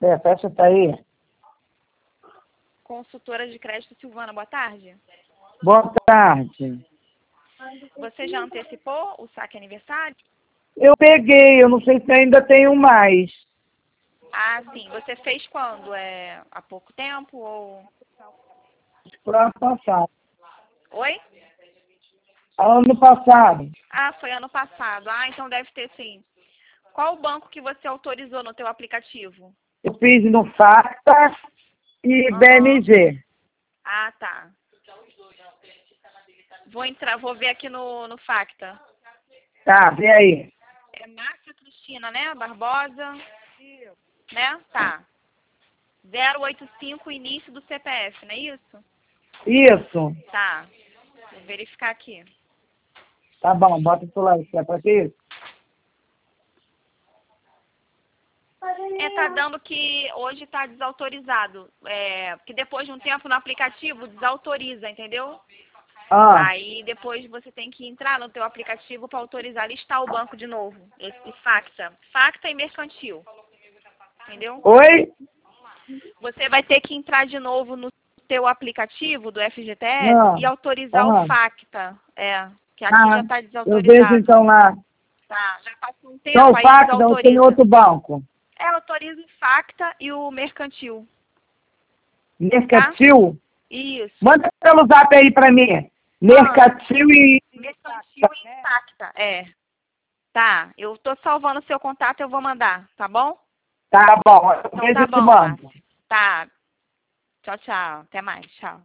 Fecha tá aí. Consultora de crédito Silvana, boa tarde. Boa tarde. Você já antecipou o saque aniversário? Eu peguei, eu não sei se ainda tenho mais. Ah, sim. Você fez quando? Há pouco tempo ou... Pro ano passado. Oi? Ano passado. Ah, foi ano passado. Ah, então deve ter sim. Qual o banco que você autorizou no teu aplicativo? Eu fiz no Facta e Aham. BMG. Ah, tá. Vou ver aqui no Facta. Tá, vê aí. É Márcia Cristina, né? Barbosa. Né? Tá. 085, início do CPF, não é isso? Isso. Tá. Vou verificar aqui. Tá bom, bota pro lado. É pra quê? Tá dando que hoje tá desautorizado. Que depois de um tempo no aplicativo desautoriza, entendeu? Ah, Aí depois você tem que entrar no teu aplicativo para autorizar, listar o banco de novo. Esse Facta. Facta e mercantil. Entendeu? oi? Você vai ter que entrar de novo no teu aplicativo do FGTS Ah, e autorizar o ah, Facta. Que aqui já tá eu vejo desautorizado. então lá. Tá, já passou um Então tempo, o aí Facta eu tenho desautoriza. outro banco. Autoriza o Facta e o mercantil, tá? Mercantil? Isso. Manda pelo zap aí pra mim. Manda. Mercantil e... Mercantil e Facta. Tá. Eu tô salvando o seu contato, eu vou mandar, tá bom? Tá bom, eu Então vejo tá esse bom, banco. Márcia. Tá. Tchau, tchau. Até mais. Tchau.